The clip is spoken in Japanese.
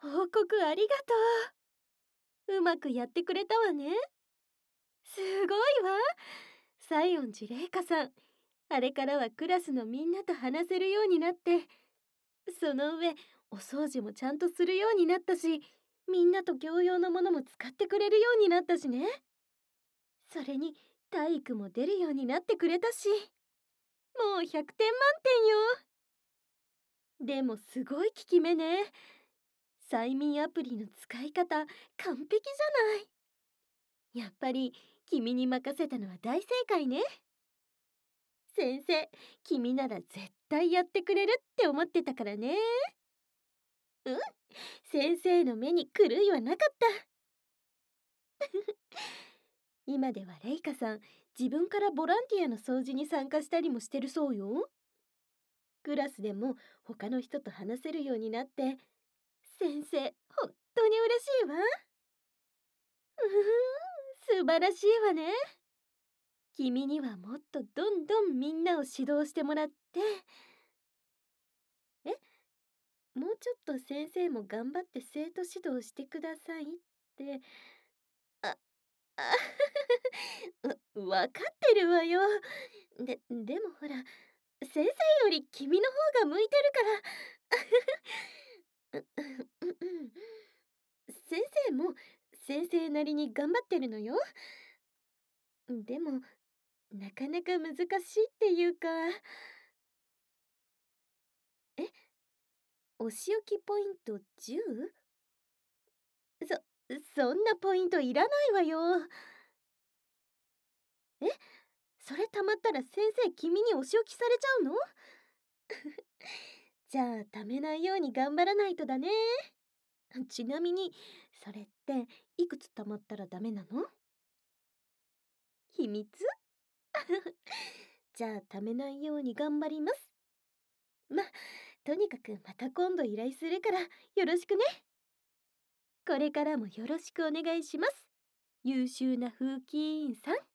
報告ありがとう。うまくやってくれたわね。すごいわ。西園寺麗華さん。あれからはクラスのみんなと話せるようになって、その上、お掃除もちゃんとするようになったし、みんなと共用のものも使ってくれるようになったしね。それに、体育も出るようになってくれたし、もう100点満点よ。でもすごい効き目ね。催眠アプリの使い方、完璧じゃない。やっぱり君に任せたのは大正解ね。先生、君なら絶対やってくれるって思ってたからね。うん、先生の目に狂いはなかった。今ではレイカさん、自分からボランティアの掃除に参加したりもしてるそうよ。クラスでも他の人と話せるようになって、先生、本当に嬉しいわ。うふふ、素晴らしいわね。君にはもっとどんどんみんなを指導してもらって、え、もうちょっと先生も頑張って生徒指導してくださいって、あ、あ、わかってるわよ。でもほら、先生より君の方が向いてるから。先生も先生なりに頑張ってるのよ。でも、なかなか難しいっていうか、え、お仕置きポイント 10？ そんなポイントいらないわよ。え、それ溜まったら先生君にお仕置きされちゃうの？じゃあ貯めないように頑張らないとだね。ちなみに、それっていくつ貯まったらダメなの？秘密？じゃあ貯めないように頑張ります。ま、とにかくまた今度依頼するからよろしくね。これからもよろしくお願いします。優秀な風紀委員さん。